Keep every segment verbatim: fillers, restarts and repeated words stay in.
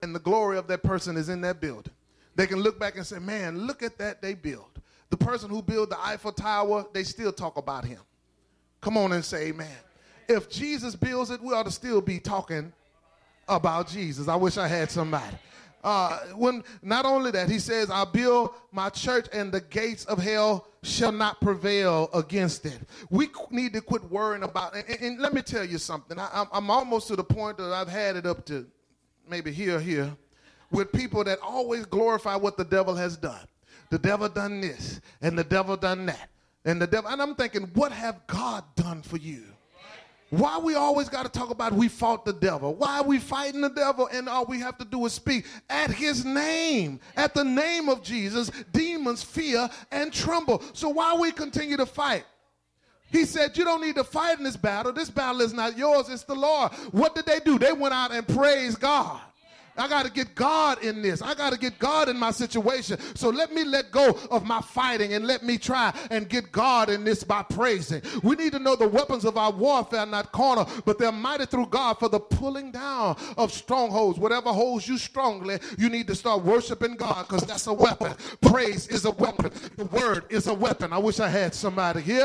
and the glory of that person is in that building. They can look back and say, man, look at that they built. The person who built the Eiffel Tower, they still talk about him. Come on and say amen. If Jesus builds it, we ought to still be talking about Jesus. I wish I had somebody. Uh, when not only that, he says, I'll build my church and the gates of hell shall not prevail against it. We need to quit worrying about it. And, and let me tell you something. I, I'm almost to the point that I've had it up to maybe here, here, with people that always glorify what the devil has done. The devil done this, and the devil done that. And the devil, and I'm thinking, what have God done for you? Why we always got to talk about we fought the devil? Why are we fighting the devil and all we have to do is speak at his name? At the name of Jesus, demons fear and tremble. So why we continue to fight? He said, you don't need to fight in this battle. This battle is not yours, it's the Lord. What did they do? They went out and praised God. I got to get God in this. I got to get God in my situation. So let me let go of my fighting and let me try and get God in this by praising. We need to know the weapons of our warfare are not carnal, but they're mighty through God for the pulling down of strongholds. Whatever holds you strongly, you need to start worshiping God because that's a weapon. Praise is a weapon. The word is a weapon. I wish I had somebody here.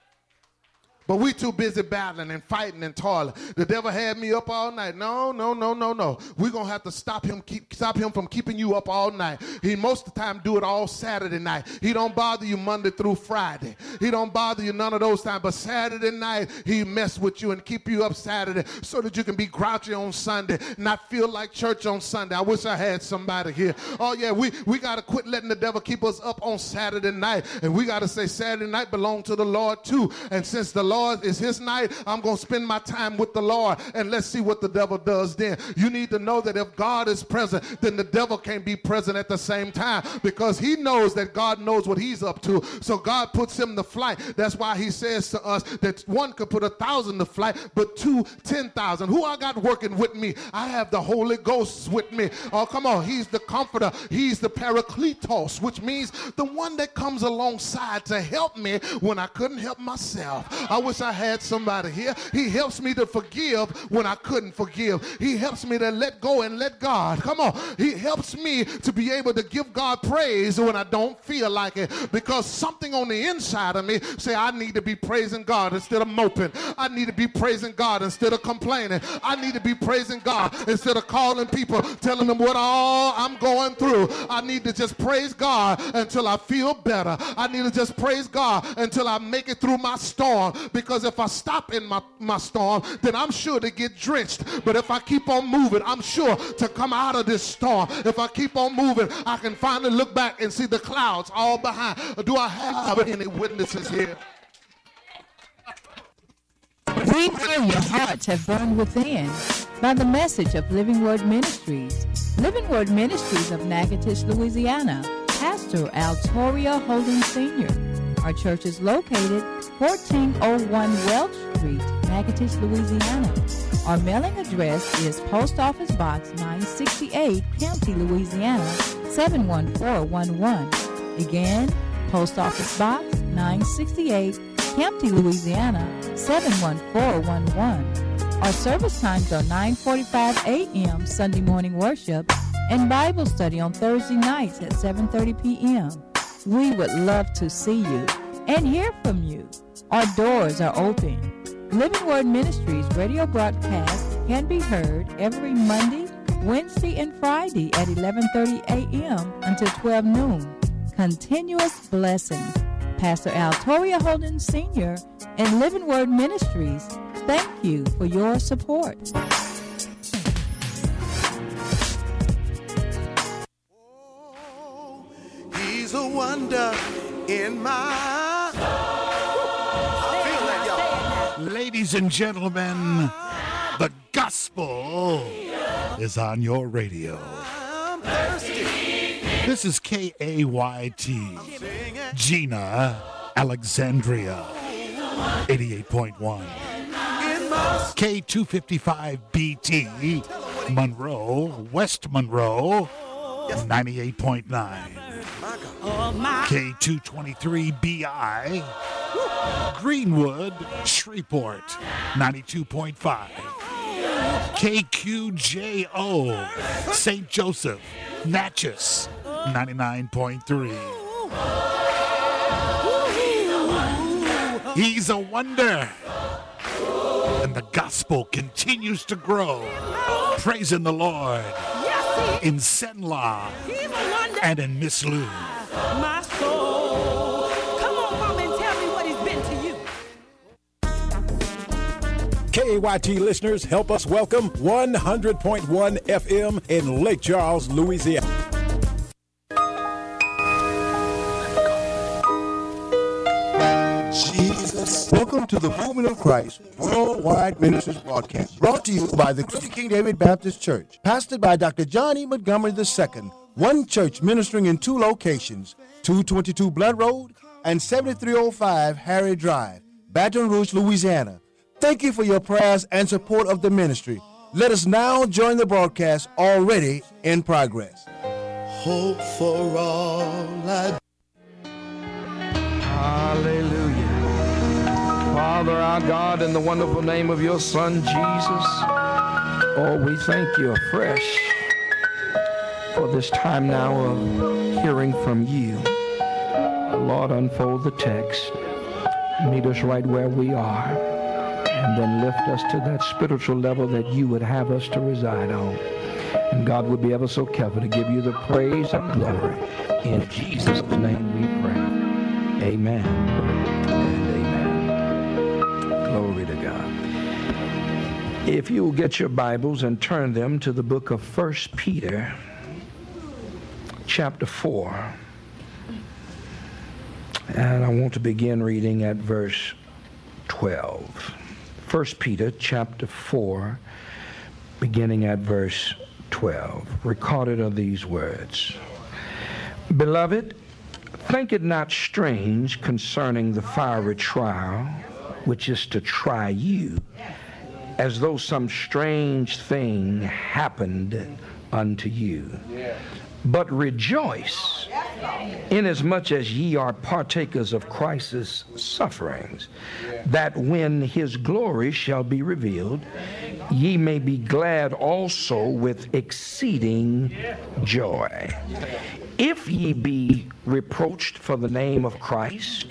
But we too busy battling and fighting and toiling. The devil had me up all night. No, no, no, no, no. We're going to have to stop him keep, stop him from keeping you up all night. He most of the time do it all Saturday night. He don't bother you Monday through Friday. He don't bother you none of those times. But Saturday night, he mess with you and keep you up Saturday so that you can be grouchy on Sunday, not feel like church on Sunday. I wish I had somebody here. Oh, yeah, we, we got to quit letting the devil keep us up on Saturday night. And we got to say Saturday night belong to the Lord too. And since the Lord Lord is his night, I'm going to spend my time with the Lord, and let's see what the devil does then. You need to know that if God is present, then the devil can't be present at the same time because he knows that God knows what he's up to. So God puts him to flight. That's why he says to us that one could put a thousand to flight, but two, ten thousand. Who I got working with me? I have the Holy Ghost with me. Oh, come on. He's the comforter. He's the Parakletos, which means the one that comes alongside to help me when I couldn't help myself. I wish I had somebody here. He helps me to forgive when I couldn't forgive. He helps me to let go and let God. Come on. He helps me to be able to give God praise when I don't feel like it, because something on the inside of me say I need to be praising God instead of moping. I need to be praising God instead of complaining. I need to be praising God instead of calling people, telling them what all I'm going through. I need to just praise God until I feel better. I need to just praise God until I make it through my storm, because if I stop in my, my storm, then I'm sure to get drenched. But if I keep on moving, I'm sure to come out of this storm. If I keep on moving, I can finally look back and see the clouds all behind. Do I have any witnesses here? We know your hearts have burned within by the message of Living Word Ministries. Living Word Ministries of Natchitoches, Louisiana. Pastor Altoria Holden Senior Our church is located fourteen oh one Welch Street, Natchitoches, Louisiana. Our mailing address is Post Office Box nine sixty-eight, County, Louisiana, seven one four one one. Again, Post Office Box nine sixty-eight, County, Louisiana, seven one four one one. Our service times are nine forty-five a.m. Sunday morning worship and Bible study on Thursday nights at seven thirty p.m. We would love to see you and hear from you. Our doors are open. Living Word Ministries radio broadcast can be heard every Monday, Wednesday, and Friday at eleven thirty a.m. until twelve noon. Continuous blessings. Pastor Altoria Holden Senior and Living Word Ministries, thank you for your support. Oh, he's a wonder in my soul. I feel that, y'all. Ladies and gentlemen, the gospel is on your radio. I'm thirsty. This is K A Y T, Gina, Alexandria, eighty-eight point one. K two fifty-five B T, Monroe, West Monroe, ninety-eight point nine. K two twenty-three B I, Greenwood, Shreveport, ninety-two point five. K Q J O, Saint Joseph, Natchez, ninety-nine point three. He's a wonder. And the gospel continues to grow. Praising the Lord in Senla and in Miss Lou. My soul. Come on, Mom, and tell me what he's been to you. K A Y T listeners, help us welcome one hundred point one F M in Lake Charles, Louisiana. Jesus. Welcome to the Movement of Christ Worldwide Ministries broadcast, brought to you by the Christian King David Baptist Church, pastored by Doctor John E. Montgomery the Second. One church ministering in two locations, two twenty-two Blood Road and seventy-three oh five Harry Drive, Baton Rouge, Louisiana. Thank you for your prayers and support of the ministry. Let us now join the broadcast already in progress. Hope for all I Hallelujah. Father, our God, in the wonderful name of your Son, Jesus, oh, we thank you afresh for this time now of hearing from you. Lord, unfold the text. Meet us right where we are, and then lift us to that spiritual level that you would have us to reside on. And God would be ever so careful to give you the praise and glory. In Jesus' name we pray. Amen and amen. Glory to God. If you will get your Bibles and turn them to the book of First Peter, chapter four. And I want to begin reading at verse twelve. First Peter, chapter four, beginning at verse twelve. Recorded are these words. Beloved, think it not strange concerning the fiery trial, which is to try you, as though some strange thing happened unto you. But rejoice, inasmuch as ye are partakers of Christ's sufferings, that when his glory shall be revealed, ye may be glad also with exceeding joy. If ye be reproached for the name of Christ,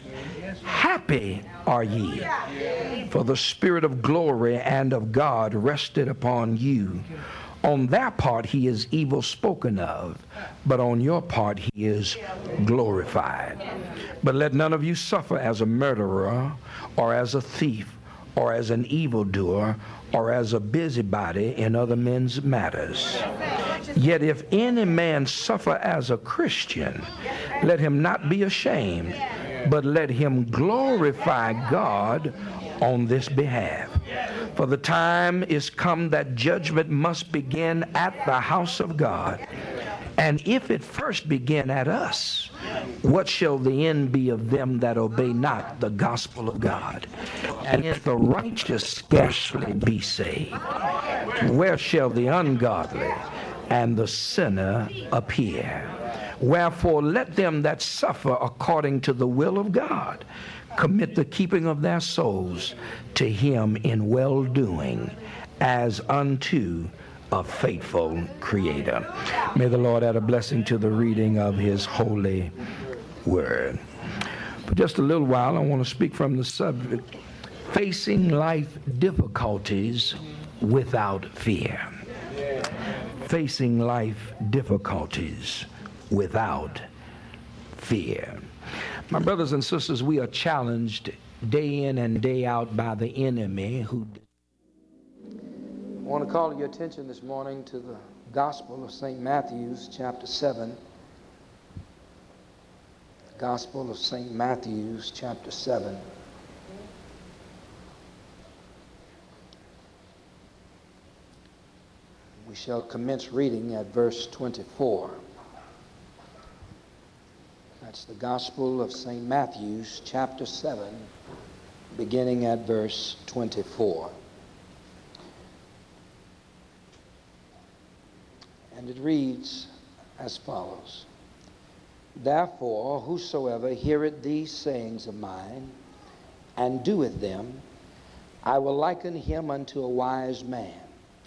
happy are ye, for the Spirit of glory and of God rested upon you. On their part he is evil spoken of, but on your part he is glorified. But let none of you suffer as a murderer, or as a thief, or as an evildoer, or as a busybody in other men's matters. Yet if any man suffer as a Christian, let him not be ashamed, but let him glorify God on this behalf. For the time is come that judgment must begin at the house of God. And if it first begin at us, what shall the end be of them that obey not the gospel of God? And if the righteous scarcely be saved, where shall the ungodly and the sinner appear? Wherefore let them that suffer according to the will of God commit the keeping of their souls to him in well-doing, as unto a faithful Creator. May the Lord add a blessing to the reading of his holy word. For just a little while, I want to speak from the subject, facing life difficulties without fear. Facing life difficulties without fear. My brothers and sisters, we are challenged day in and day out by the enemy who... I want to call your attention this morning to the Gospel of Saint Matthew, chapter seven. Gospel of Saint Matthew, chapter seven. We shall commence reading at verse twenty-four. That's the Gospel of Saint Matthew, chapter seven, beginning at verse twenty-four. And it reads as follows. Therefore, whosoever heareth these sayings of mine, and doeth them, I will liken him unto a wise man,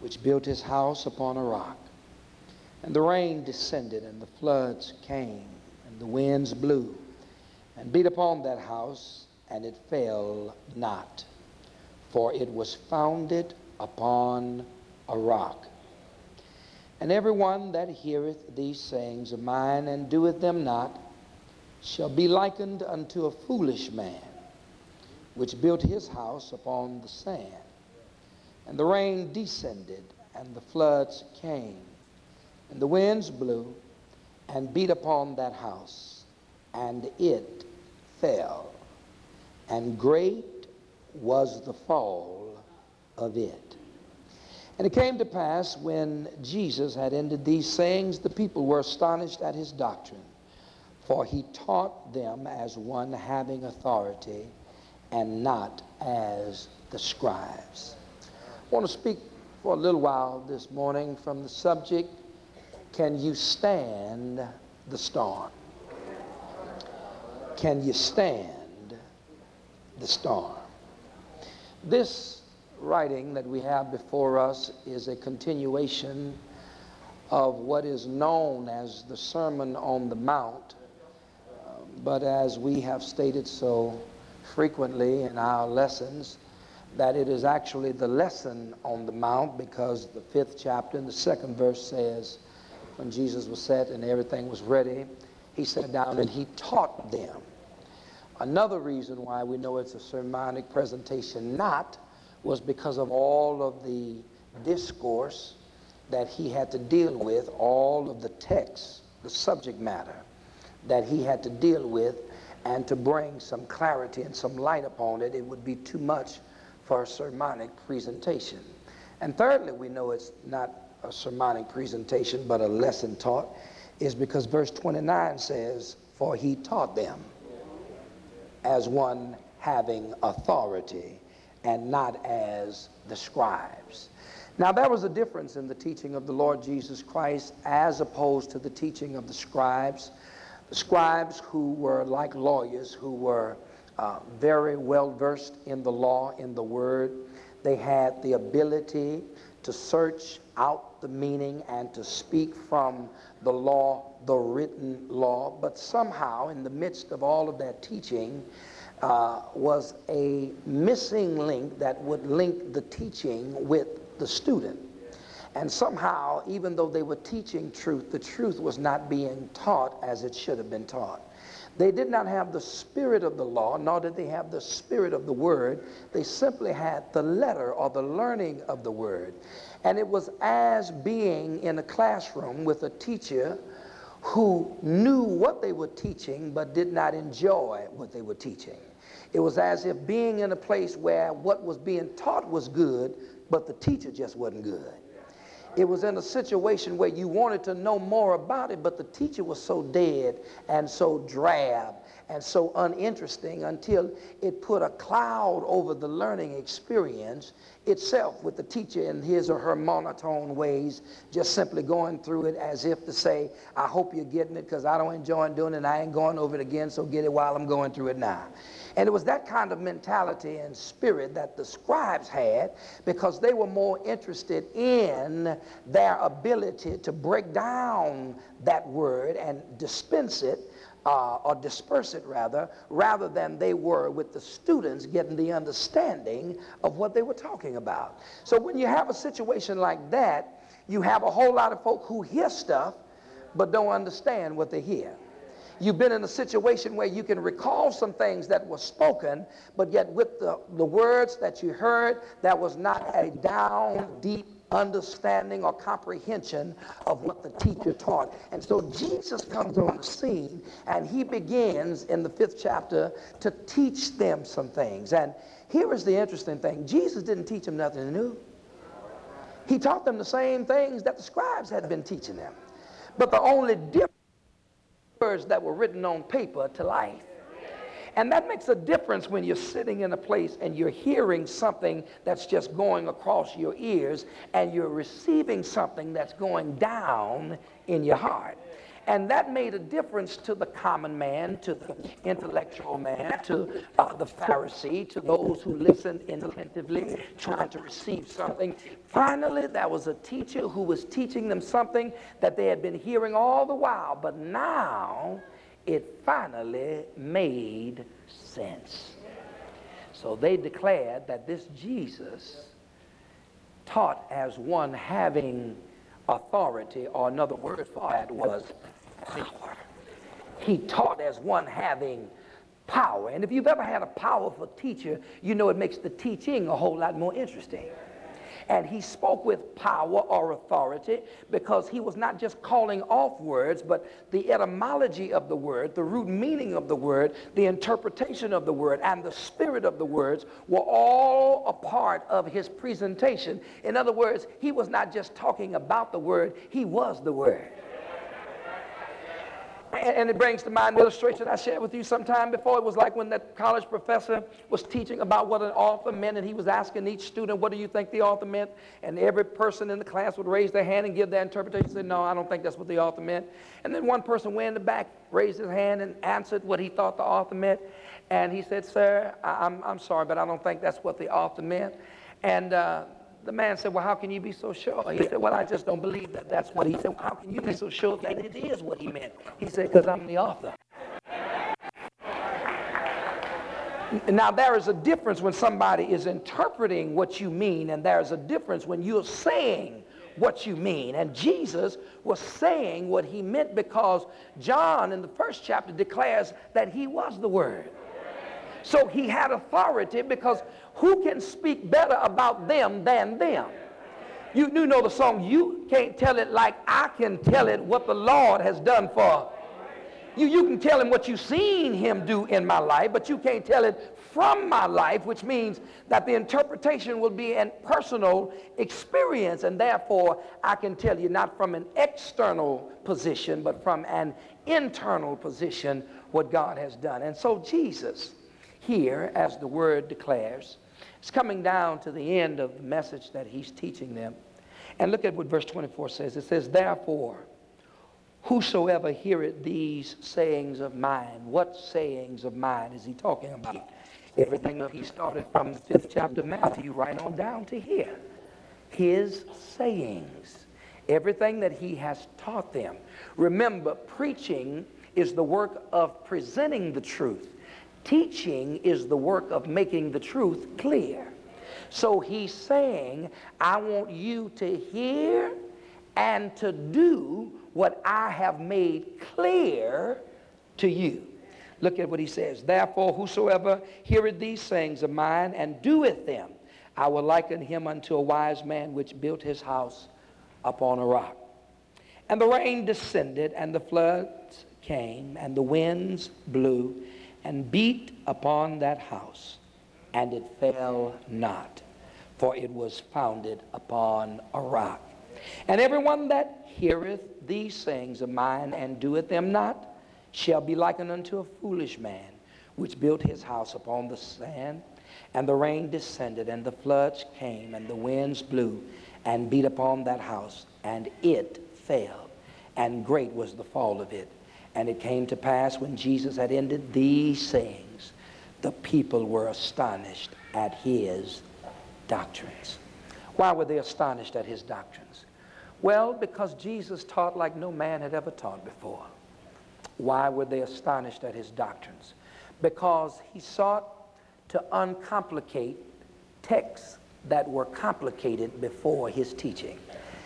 which built his house upon a rock. And the rain descended, and the floods came, and the winds blew, and beat upon that house, and it fell not, for it was founded upon a rock. And every one that heareth these sayings of mine, and doeth them not, shall be likened unto a foolish man, which built his house upon the sand. And the rain descended, and the floods came, and the winds blew, and beat upon that house, and it fell. And great was the fall of it. And it came to pass, when Jesus had ended these sayings, the people were astonished at his doctrine, for he taught them as one having authority, and not as the scribes. I want to speak for a little while this morning from the subject, can you stand the storm? Can you stand the storm? This writing that we have before us is a continuation of what is known as the Sermon on the Mount, uh, but as we have stated so frequently in our lessons, that it is actually the lesson on the mount, because the fifth chapter and the second verse says, when Jesus was set and everything was ready, he sat down and he taught them. Another reason why we know it's a sermonic presentation not was because of all of the discourse that he had to deal with, all of the text, the subject matter that he had to deal with, and to bring some clarity and some light upon it, it would be too much for a sermonic presentation. And thirdly, we know it's not a sermonic presentation but a lesson taught, is because verse twenty-nine says, for he taught them as one having authority, and not as the scribes. Now, there was a difference in the teaching of the Lord Jesus Christ as opposed to the teaching of the scribes. The scribes, who were like lawyers, who were uh, very well versed in the law, in the word, they had the ability to search out the meaning and to speak from the law, the written law. But somehow, in the midst of all of that teaching, uh, was a missing link that would link the teaching with the student. And somehow, even though they were teaching truth, the truth was not being taught as it should have been taught. They did not have the spirit of the law, nor did they have the spirit of the word. They simply had the letter or the learning of the word. And it was as being in a classroom with a teacher who knew what they were teaching but did not enjoy what they were teaching. It was as if being in a place where what was being taught was good, but the teacher just wasn't good. It was in a situation where you wanted to know more about it, but the teacher was so dead and so drab and so uninteresting until it put a cloud over the learning experience itself, with the teacher in his or her monotone ways just simply going through it as if to say, I hope you're getting it because I don't enjoy doing it and I ain't going over it again, so get it while I'm going through it now. And it was that kind of mentality and spirit that the scribes had, because they were more interested in their ability to break down that word and dispense it, uh, or disperse it rather, rather than they were with the students getting the understanding of what they were talking about. So when you have a situation like that, you have a whole lot of folk who hear stuff but don't understand what they hear. You've been in a situation where you can recall some things that were spoken, but yet with the, the words that you heard, that was not a down, deep understanding or comprehension of what the teacher taught. And so Jesus comes on the scene, and he begins in the fifth chapter to teach them some things. And here is the interesting thing. Jesus didn't teach them nothing new. He taught them the same things that the scribes had been teaching them. But the only difference words that were written on paper to life. And that makes a difference when you're sitting in a place and you're hearing something that's just going across your ears, and you're receiving something that's going down in your heart. And that made a difference to the common man, to the intellectual man, to uh, the Pharisee, to those who listened attentively, trying to receive something. Finally, there was a teacher who was teaching them something that they had been hearing all the while, but now it finally made sense. So they declared that this Jesus taught as one having authority, or another word for that was power. He taught as one having power. And if you've ever had a powerful teacher, you know it makes the teaching a whole lot more interesting. And he spoke with power or authority because he was not just calling off words, but the etymology of the word, the root meaning of the word, the interpretation of the word, and the spirit of the words were all a part of his presentation. In other words, he was not just talking about the word, he was the word. And it brings to mind an illustration I shared with you sometime before. It was like when that college professor was teaching about what an author meant, and he was asking each student, what do you think the author meant? And every person in the class would raise their hand and give their interpretation. Say, no, I don't think that's what the author meant. And then one person way in the back raised his hand and answered what he thought the author meant. And he said, sir, I, I'm, I'm sorry, but I don't think that's what the author meant. And uh, the man said, well, how can you be so sure? He said, well, I just don't believe that that's what he said. Well, how can you be so sure that it is what he meant? He said, because I'm the author. Now, there is a difference when somebody is interpreting what you mean, and there is a difference when you're saying what you mean. And Jesus was saying what he meant because John in the first chapter declares that he was the Word. So he had authority because who can speak better about them than them? You, you know the song, you can't tell it like I can tell it what the Lord has done for you. You can tell him what you've seen him do in my life, but you can't tell it from my life, which means that the interpretation will be a personal experience, and therefore I can tell you not from an external position, but from an internal position what God has done. And so Jesus here, as the word declares, is coming down to the end of the message that he's teaching them. And look at what verse twenty-four says. It says, therefore, whosoever heareth these sayings of mine. What sayings of mine is he talking about? Everything that he started from the fifth chapter of Matthew right on down to here. His sayings. Everything that he has taught them. Remember, preaching is the work of presenting the truth. Teaching is the work of making the truth clear. So he's saying, I want you to hear and to do what I have made clear to you. Look at what he says. Therefore, whosoever heareth these sayings of mine and doeth them, I will liken him unto a wise man which built his house upon a rock. And the rain descended, and the floods came, and the winds blew, and beat upon that house, and it fell not, for it was founded upon a rock. And everyone that heareth these things of mine and doeth them not shall be likened unto a foolish man, which built his house upon the sand, and the rain descended, and the floods came, and the winds blew, and beat upon that house, and it fell, and great was the fall of it. And it came to pass when Jesus had ended these sayings, the people were astonished at his doctrines. Why were they astonished at his doctrines? Well, because Jesus taught like no man had ever taught before. Why were they astonished at his doctrines? Because he sought to uncomplicate texts that were complicated before his teaching.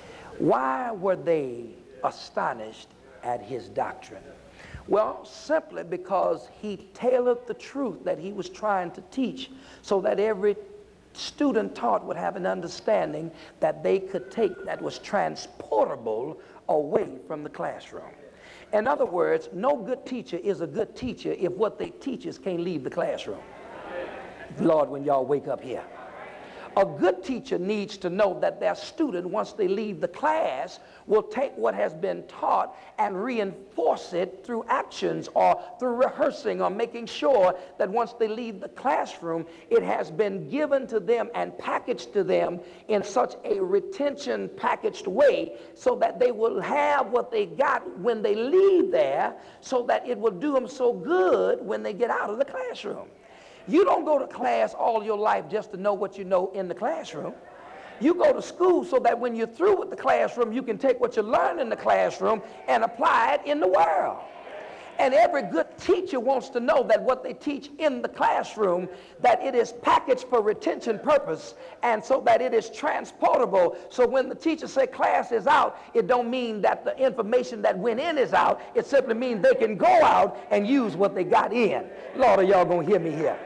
Why were they astonished at his doctrine? Well, simply because he tailored the truth that he was trying to teach so that every student taught would have an understanding that they could take that was transportable away from the classroom. In other words, no good teacher is a good teacher if what they teach is can't leave the classroom. Lord, when y'all wake up here. A good teacher needs to know that their student, once they leave the class, will take what has been taught and reinforce it through actions or through rehearsing or making sure that once they leave the classroom, it has been given to them and packaged to them in such a retention packaged way so that they will have what they got when they leave there, so that it will do them so good when they get out of the classroom. You don't go to class all your life just to know what you know in the classroom. You go to school so that when you're through with the classroom, you can take what you learn in the classroom and apply it in the world. And every good teacher wants to know that what they teach in the classroom, that it is packaged for retention purpose, and so that it is transportable. So when the teacher say class is out, it don't mean that the information that went in is out. It simply means they can go out and use what they got in. Lord, are y'all gonna hear me here?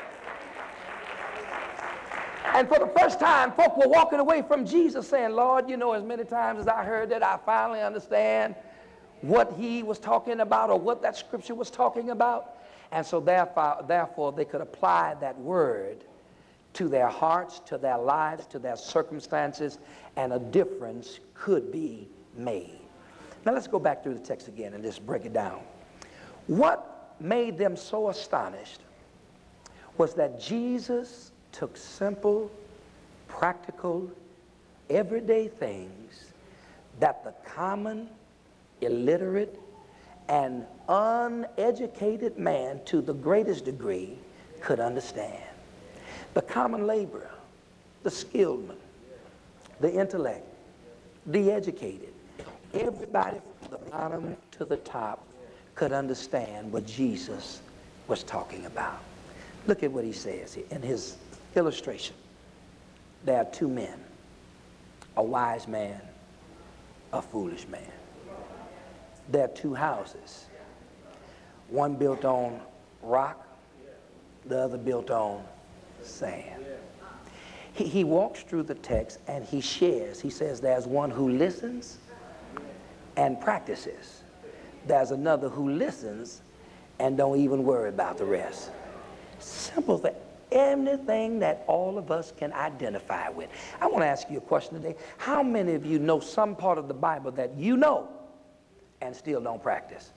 And for the first time, folk were walking away from Jesus saying, Lord, you know, as many times as I heard that, I finally understand what he was talking about or what that scripture was talking about. And so therefore, therefore they could apply that word to their hearts, to their lives, to their circumstances, and a difference could be made. Now let's go back through the text again and just break it down. What made them so astonished was that Jesus took simple, practical, everyday things that the common, illiterate, and uneducated man to the greatest degree could understand. The common laborer, the skilled man, the intellect, the educated, everybody from the bottom to the top could understand what Jesus was talking about. Look at what he says here in his illustration. There are two men, a wise man, a foolish man. There are two houses, one built on rock, the other built on sand. He, he walks through the text and he shares. He says there's one who listens and practices. There's another who listens and don't even worry about the rest. Simple thing. Anything that all of us can identify with. I want to ask you a question today. How many of you know some part of the Bible that you know and still don't practice?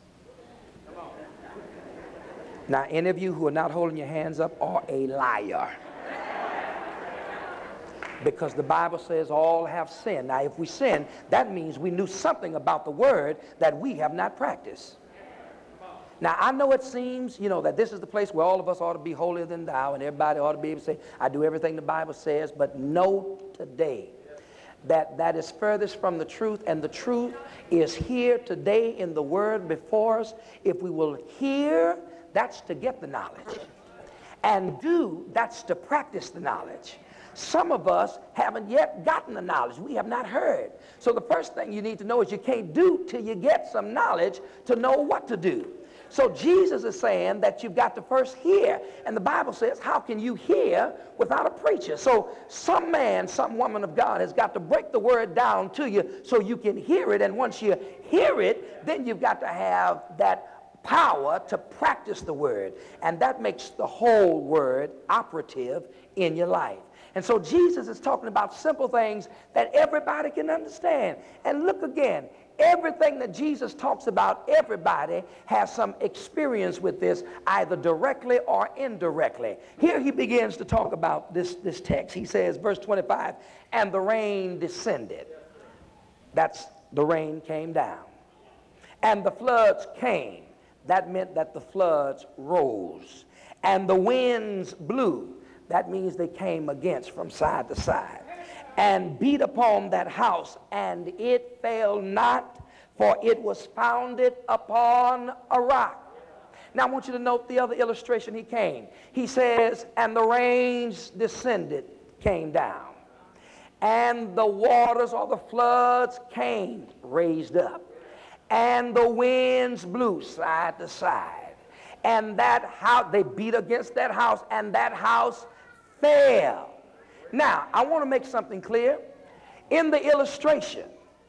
Now, any of you who are not holding your hands up are a liar. Because the Bible says all have sinned. Now, if we sin, that means we knew something about the word that we have not practiced. Now, I know it seems, you know, that this is the place where all of us ought to be holier than thou, and everybody ought to be able to say, I do everything the Bible says, but know today that that is furthest from the truth, and the truth is here today in the word before us. If we will hear, that's to get the knowledge, and do, that's to practice the knowledge. Some of us haven't yet gotten the knowledge. We have not heard. So the first thing you need to know is you can't do till you get some knowledge to know what to do. So Jesus is saying that you've got to first hear. And the Bible says, how can you hear without a preacher? So some man, some woman of God has got to break the word down to you so you can hear it. And once you hear it, then you've got to have that power to practice the word. And that makes the whole word operative in your life. And so Jesus is talking about simple things that everybody can understand. And look again. Everything that Jesus talks about, everybody has some experience with this, either directly or indirectly. Here he begins to talk about this, this text. He says, verse twenty-five, and the rain descended. That's the rain came down. And the floods came. That meant that the floods rose. And the winds blew. That means they came against from side to side. And beat upon that house, and it fell not, for it was founded upon a rock. Now I want you to note the other illustration he came. He says, and the rains descended, came down. And the waters or the floods came, raised up. And the winds blew side to side. And that house, they beat against that house, and that house fell. Now, I want to make something clear. In the illustration,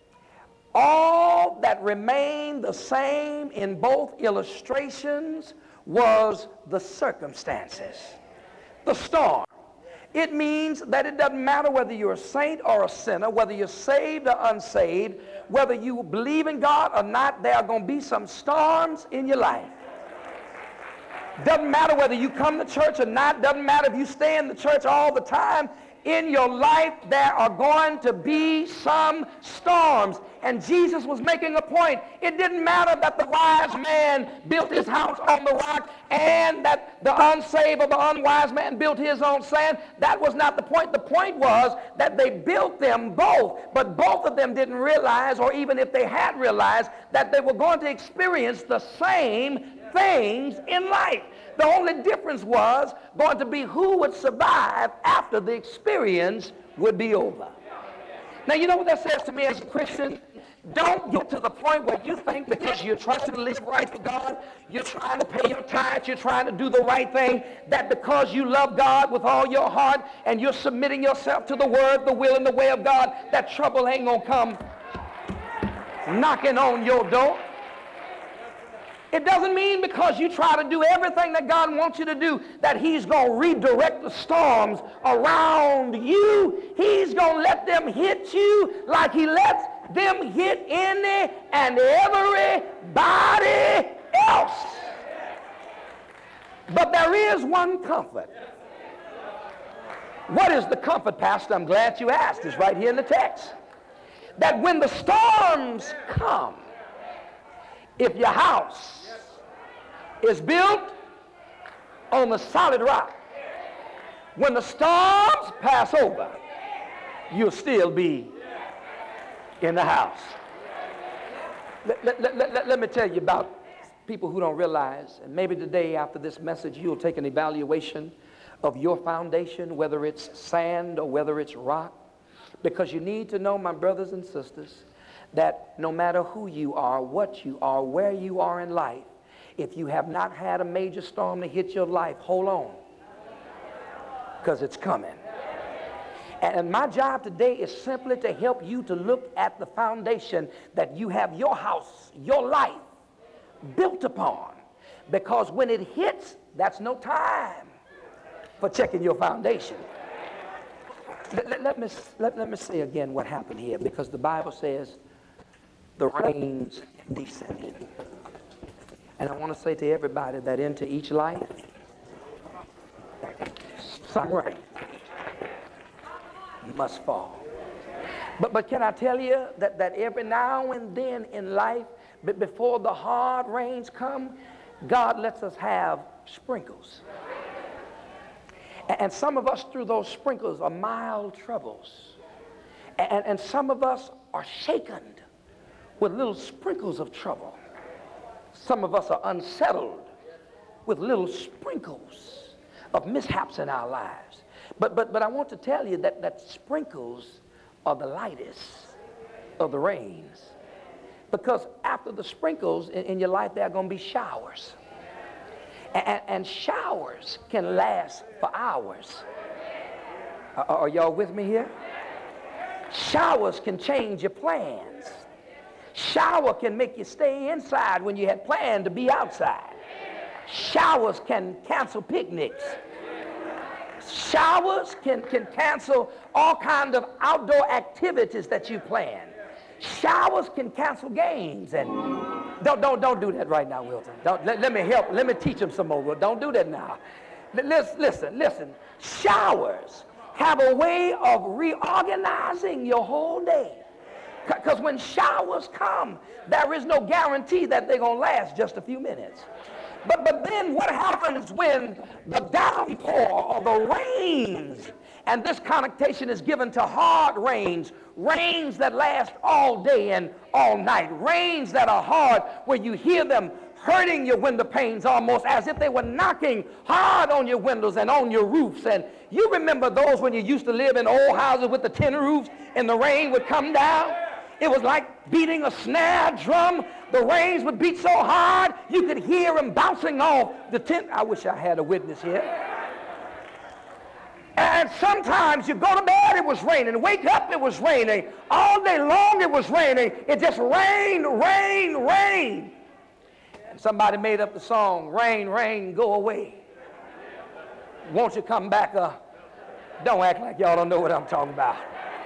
all that remained the same in both illustrations was the circumstances, the storm. It means that it doesn't matter whether you're a saint or a sinner, whether you're saved or unsaved, whether you believe in God or not, there are going to be some storms in your life. Doesn't matter whether you come to church or not. Doesn't matter if you stay in the church all the time. In your life, there are going to be some storms. And Jesus was making a point. It didn't matter that the wise man built his house on the rock and that the unsaved or the unwise man built his on sand. That was not the point. The point was that they built them both, but both of them didn't realize, or even if they had realized, that they were going to experience the same things in life. The only difference was going to be who would survive after the experience would be over. Now, you know what that says to me as a Christian? Don't get to the point where you think because you're trusting to live right for God, you're trying to pay your tithes, you're trying to do the right thing, that because you love God with all your heart and you're submitting yourself to the word, the will, and the way of God, that trouble ain't going to come knocking on your door. It doesn't mean because you try to do everything that God wants you to do that he's going to redirect the storms around you. He's going to let them hit you like he lets them hit any and everybody else. But there is one comfort. What is the comfort, Pastor? I'm glad you asked. It's right here in the text. That when the storms come, if your house is built on the solid rock, when the storms pass over, you'll still be in the house. Let, let, let, let, let me tell you about people who don't realize, and maybe today after this message you'll take an evaluation of your foundation, whether it's sand or whether it's rock, because you need to know, my brothers and sisters, that no matter who you are, what you are, where you are in life, if you have not had a major storm to hit your life, hold on, because it's coming. And my job today is simply to help you to look at the foundation that you have your house, your life built upon, because when it hits, that's no time for checking your foundation. Let, let, let, me, let, let me say again what happened here, because the Bible says the rains descended. And I want to say to everybody that into each life, some rain must fall. But, but can I tell you that, that every now and then in life, but before the hard rains come, God lets us have sprinkles. And, and some of us through those sprinkles are mild troubles. And, and some of us are shaken with little sprinkles of trouble. Some of us are unsettled with little sprinkles of mishaps in our lives. But, but, but I want to tell you that, that sprinkles are the lightest of the rains. Because after the sprinkles in, in your life, there are going to be showers. And, and showers can last for hours. Are, are y'all with me here? Showers can change your plans. Shower can make you stay inside when you had planned to be outside. Showers can cancel picnics. Showers can, can cancel all kinds of outdoor activities that you plan. Showers can cancel games. And don't, don't, don't do that right now, Wilton. Don't, let, let me help. Let me teach them some more. Don't do that now. Listen, listen, listen. Showers have a way of reorganizing your whole day. Because when showers come, there is no guarantee that they're going to last just a few minutes. But, but then what happens when the downpour or the rains, and this connotation is given to hard rains, rains that last all day and all night, rains that are hard where you hear them hurting your window panes almost as if they were knocking hard on your windows and on your roofs. And you remember those when you used to live in old houses with the tin roofs and the rain would come down? It was like beating a snare drum. The rains would beat so hard you could hear them bouncing off the tin. I wish I had a witness here. And sometimes you go to bed, it was raining. Wake up, it was raining. All day long it was raining. It just rained, rain, rain. And somebody made up the song, rain, rain, go away. Won't you come back uh, Don't act like y'all don't know what I'm talking about.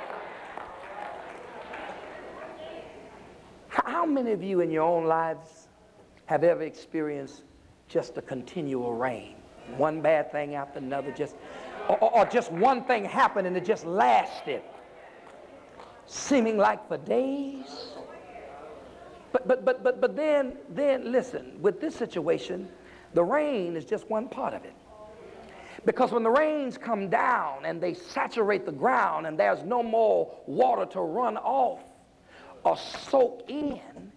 How many of you in your own lives have ever experienced just a continual rain? One bad thing after another, just, or, or just one thing happened and it just lasted, seeming like for days. But but but but but then then listen, with this situation, the rain is just one part of it. Because when the rains come down and they saturate the ground and there's no more water to run off or soak in,